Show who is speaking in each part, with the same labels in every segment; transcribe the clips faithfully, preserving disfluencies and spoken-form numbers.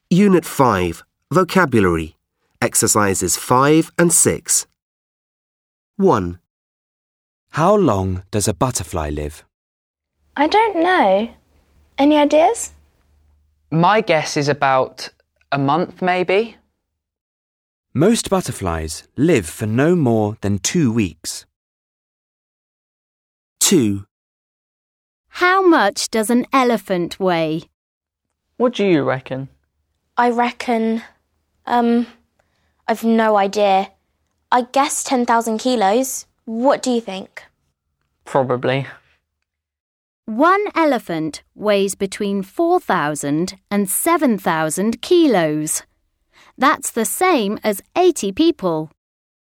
Speaker 1: Unit five, Vocabulary, Exercises five and six. one.
Speaker 2: How long does a butterfly live?
Speaker 3: I don't know. Any ideas?
Speaker 4: My guess is about a month, maybe.
Speaker 2: Most butterflies live for no more than two weeks.
Speaker 1: two.
Speaker 5: How much does an elephant weigh?
Speaker 4: What do you reckon?
Speaker 3: I reckon, um, I've no idea. I guess ten thousand kilos. What do you think?
Speaker 4: Probably.
Speaker 5: One elephant weighs between four thousand and seven thousand kilos. That's the same as eighty people.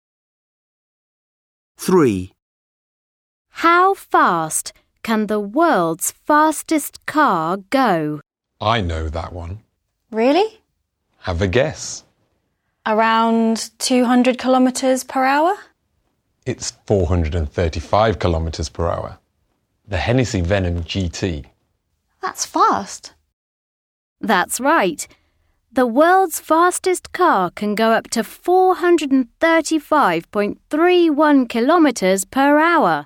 Speaker 1: three.
Speaker 5: How fast can the world's fastest car go?
Speaker 6: I know that one.
Speaker 7: Really?
Speaker 6: Have a guess.
Speaker 7: Around two hundred kilometres per hour?
Speaker 6: It's four hundred thirty-five kilometres per hour. The Hennessy Venom G T.
Speaker 7: That's fast.
Speaker 5: That's right. The world's fastest car can go up to four hundred thirty-five point three one kilometres per hour.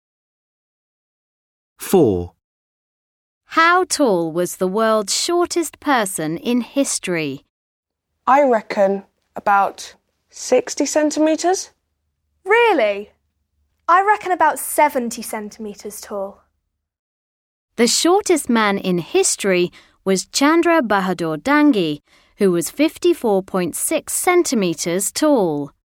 Speaker 1: four.
Speaker 5: How tall was the world's shortest person in history?
Speaker 8: I reckon about sixty centimetres.
Speaker 9: Really? I reckon about seventy centimetres tall.
Speaker 5: The shortest man in history was Chandra Bahadur Dangi, who was fifty-four point six centimetres tall.